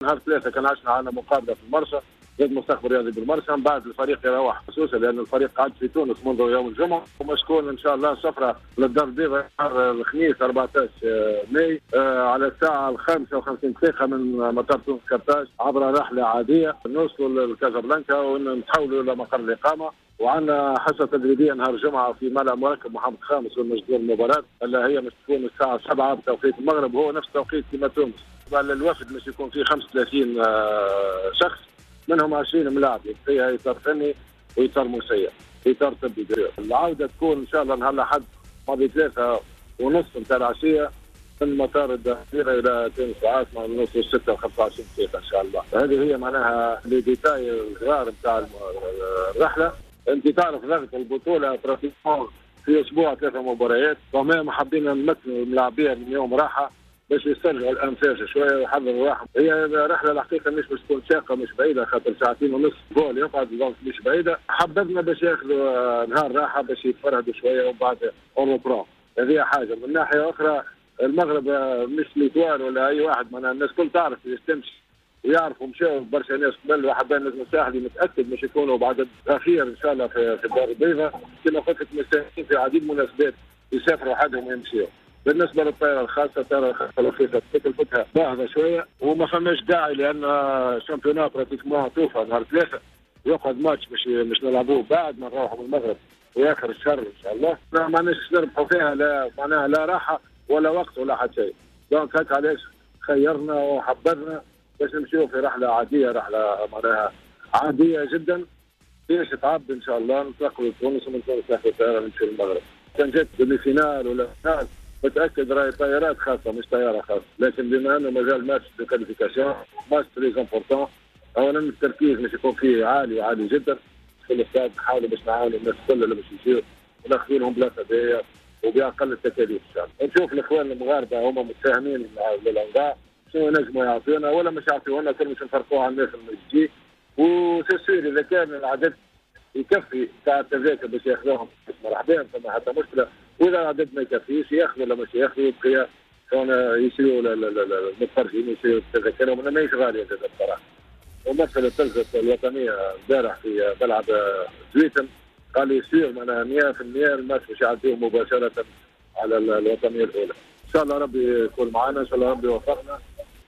نهار ثلاثة كان عشنا عندنا مقابلة في المرسى ضد مستقبل رياضي بالمرسى، من بعد الفريق يروح خصوصا لأن الفريق قاعد في تونس منذ يوم الجمعة، ومشكون إن شاء الله سفرة للدار البيضاء نهار الخميس 14 ماي على الساعة 55 دقيقة من مطار تونس كرتاج عبر رحلة عادية نوصلوا لكازابلانكا ونتحولوا إلى مقر الإقامة. وعندنا حصة تدريبية نهار الجمعة في ملعب مركب محمد خامس والمجدول المباراة اللي هي مش تكون الساعة 7 بتوقيت المغرب، وهو نفس التوقيت كما تونس. الوفد مش يكون فيه 35 شخص، منهم 20 ملاعب فيها اطار فني واطار مسير اطار طبي. العوده تكون ان شاء الله نهار الاحد ماضي 3:30 نتاع العشيه من مطار الدائره الى تونس العاصمه نوصل 6:25 دقيقه ان شاء الله. هذه هي معناها لي ديتاي الصغار نتاع الرحله. انت تعرف ضغط البطوله في اسبوع 3 مباريات، وما حابين نمكنوا الملاعبيه من يوم راحه باش يسترجعوا الانفاس شويه ويحضروا روحهم. هي رحله الحقيقه مش باش تكون شاقه، مش بعيده، خاطر 2.5 جول يقعد مش بعيده. حبذنا باش ياخذوا نهار راحه باش يتفرهدوا شويه ومن بعد اورو. هذه حاجه. من ناحيه اخرى المغرب مش ليتوال ولا اي واحد، معناها الناس كل تعرف تمشي ويعرفوا مشاو برشا ناس قبل وحبان نجم الساحلي متاكد مش يكونوا بعدد غفير ان شاء الله في الدار البيضاء. كما قلت لك مستانسين في عديد مناسبات يسافروا وحدهم ويمشيوا. بالنسبه للطائره الخاصه، الطائره الخاصه الرخيصه تكلفتها باهظه شويه وما فماش داعي لان الشامبيونات براتيكمون توفى نهار 3 ويقعد ماتش مش نلعبوه بعد ما نروحوا من المغرب واخر الشهر ان شاء الله. ما ماناش نربحوا فيها، لا معناها لا راحه ولا وقت ولا حتى شيء. دونك هكا علاش خيرنا وحبذنا باش نمشيو في رحله عاديه، رحله معناها عاديه جدا باش تعب ان شاء الله ننتقلوا لتونس ومن تونس ناخذ الطياره نمشي للمغرب. كان جات ديمي فينال ولا فينال متاكد راهي طيارات خاصه مش طياره خاصه، لكن بما انه مازال ماتش دو كاليفيكاسيون ماتش تري امبورتون، اولا التركيز باش يكون فيه عالي جدا في الاستاد. نحاولوا باش نعاونوا الناس كلها اللي باش يجيو وناخذوا لهم بلاصه باهيه وباقل التكاليف ان شاء الله. نشوف الاخوان المغاربه هما متفاهمين مع الاوضاع شنو ينجموا يعطيونا ولا مش يعطيونا، كل مش نفرقوا على الناس اللي تجي. وسير اذا كان العدد يكفي تاع التذاكر باش ياخذوهم مرحبا، فما حتى مشكله. واذا العدد ما يكفيش ياخذوا ولا مش ياخذوا يبقى يشيلوا المتفرجين يشيلوا التذاكر، وما ماهيش غاليه زاد بصراحه. ومثل التلفزه الوطنيه امبارح في ملعب زويتن قال لي يصير معناها 100% الماتش باش يعديوه مباشره على الوطنيه الاولى. ان شاء الله ربي يكون معنا، ان شاء الله ربي يوفقنا.